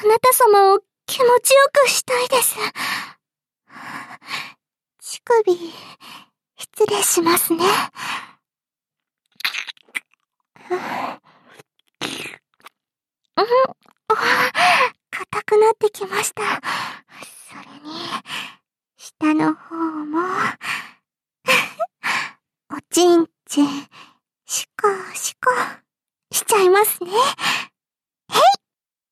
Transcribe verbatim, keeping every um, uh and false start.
なた様を気持ちよくしたいです。乳首、失礼しますね。うん、硬くなってきました。それに、下の方も、おちんちん、シコシコしちゃいますね。